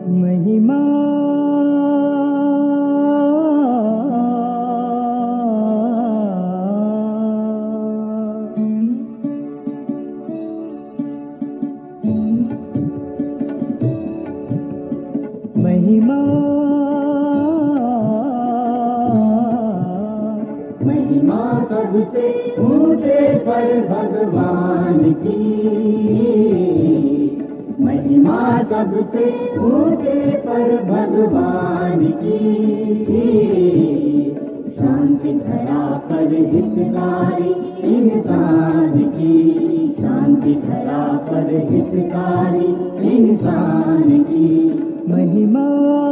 महिमा महिमा महिमा सबसे ऊंचे पर भगवान की, महिमा सबसे ऊंचे पर भगवान की। शांति धरा पर हितकारी इंसान की, शांति धरा पर हितकारी इंसान की। महिमा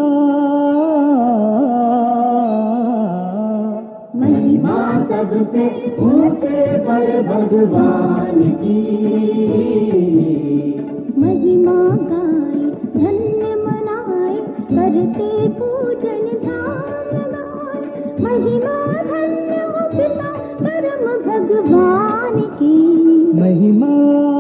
महिमा सबसे ऊंचे पर भगवान की। महिमा गाए धन्य मनाए करते पूजन ध्यान गाए। महिमा धन्य हो पिता परम भगवान की। महिमा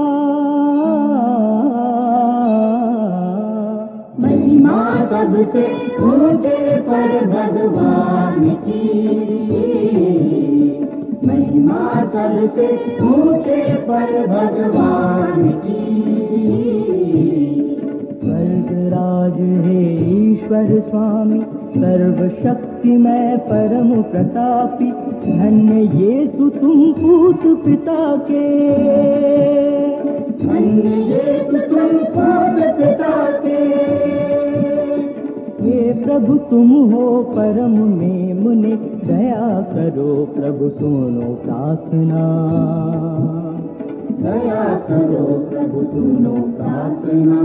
महिमा सबसे ऊंचे पर भगवान की, महिमा सबसे ऊंचे पर भगवान की। स्वर्ग राज है ईश्वर स्वामी, सर्वशक्तिमय परम प्रतापी। धन्य यीशु तुम पूत पिता के, धन्य यीशु तुम पूत पिता के। हे प्रभु तुम हो परम में मुने, दया करो प्रभु सुनो प्रार्थना। दया करो प्रभु सुनो प्रार्थना।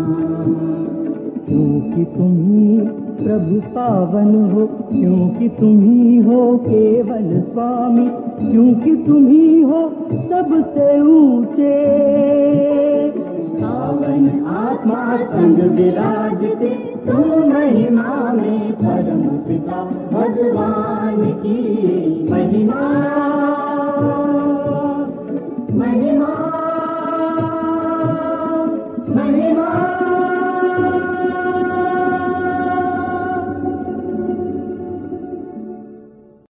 क्योंकि तुम ही प्रभु पावन हो, क्योंकि तुम ही हो केवल स्वामी, क्योंकि तुम ही हो सबसे ऊंचे। पावन आत्मा संग विराजते तुम महिमा में परम पिता भगवान की।